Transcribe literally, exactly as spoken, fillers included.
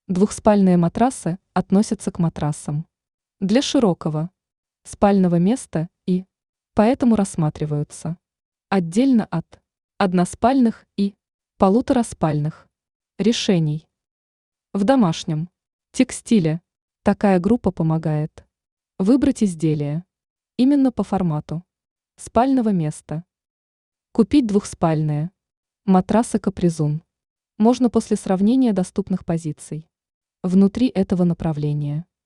Двухспальные матрасы относятся к матрасам для широкого спального места и поэтому рассматриваются отдельно от односпальных и полутораспальных решений. В домашнем текстиле такая группа помогает выбрать изделие именно по формату спального места. Купить двухспальные матрасы Капризун можно после сравнения доступных позиций внутри этого направления.